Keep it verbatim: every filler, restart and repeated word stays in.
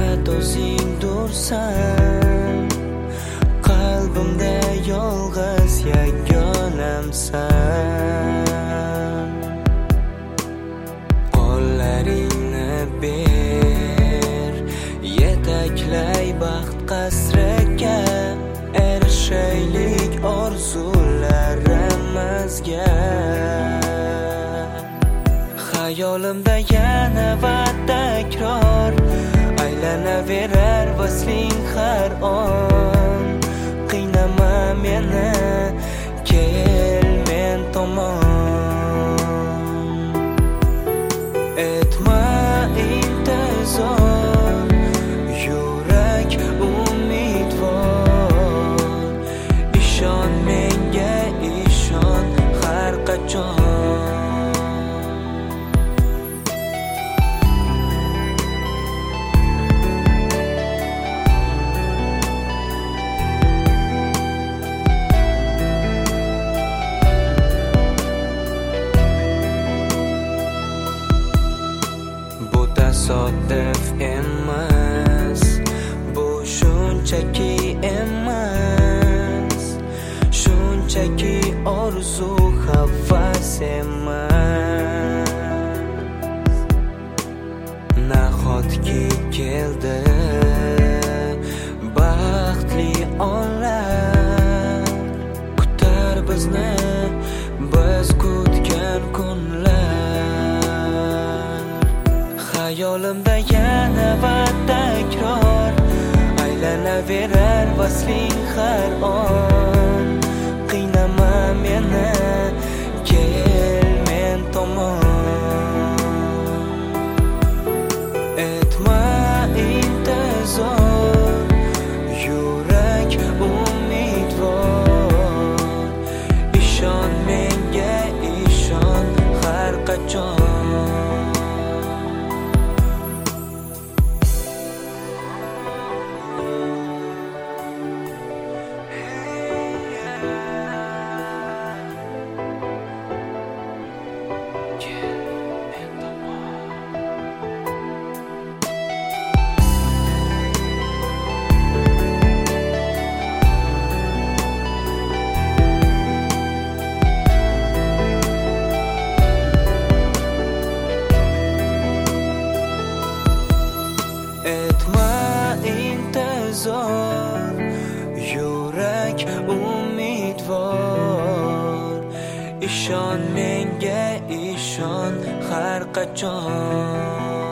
faqat o'zingdursan, qalbimda yolg'iz yagonamsan. Qo'llaringni ber, yetaklay baxt qasriga, erishaylik orzularimizga. Hayolimda yana va takror aylanaverar vasling har on. Qiynama meni, kel men tomon. Etma intizor, yurak umidvor. Ishon menga, ishon har qachon. Tasodif emas, bu shunchaki emas, shunchaki orzu havas emas. Nahotki keldi baxtli onlar, kutar bizni biz kutgan kunlar. Hayolimda yana va takror aylanaverar vasling har on. Qiynama meni, kel men tomon. Etma intizor, yurak umidvor. Ishon menga, ishon har qachon. Etma intizor, yurak umidvor. Ishon menga, ishon har qachon.